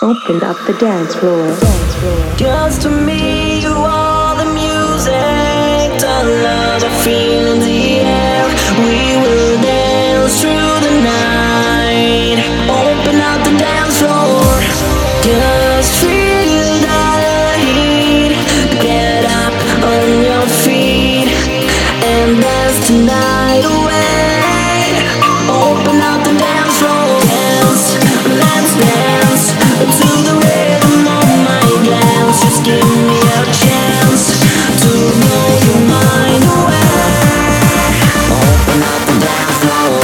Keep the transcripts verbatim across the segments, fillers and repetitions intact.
Opened up the dance floor. Dance floor. Just to me, you are the music, the love I feel in the air. We will dance through the night. Open up the dance floor. Just feel the heat. Get up on your feet and dance tonight away. Open up the dance floor. Dance, let's dance to the rhythm of my dance. Just give me a chance to blow your mind away. Open up the dance floor.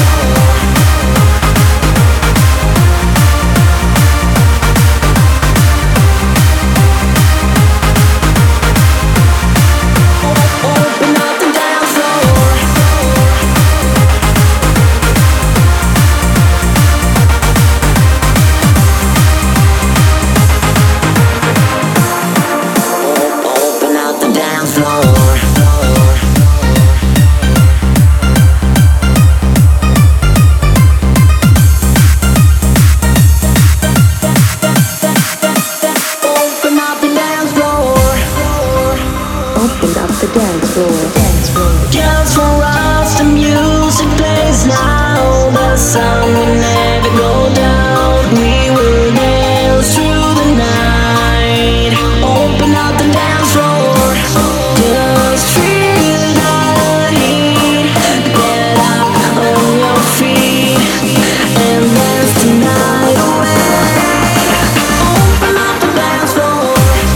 Open up the dance floor. Open up the dance floor. Open up the dance floor. Opened up the dance floor. Dance floor. Just for us, the music plays now. The sun will never go down. We will dance through the night. Open up the dance floor. Just feel the heat. Get up on your feet and dance tonight away. Open up the dance floor.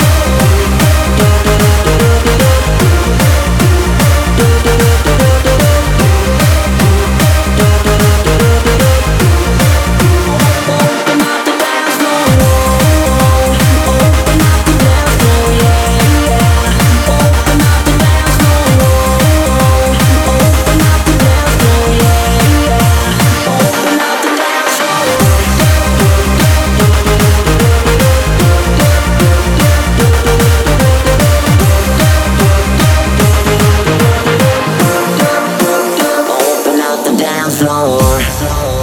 Open up the dance floor. Open up the dance floor, yeah, yeah. Open up the dance floor. Open up the dance floor, yeah, yeah. Open up the dance floor. Open up the dance floor.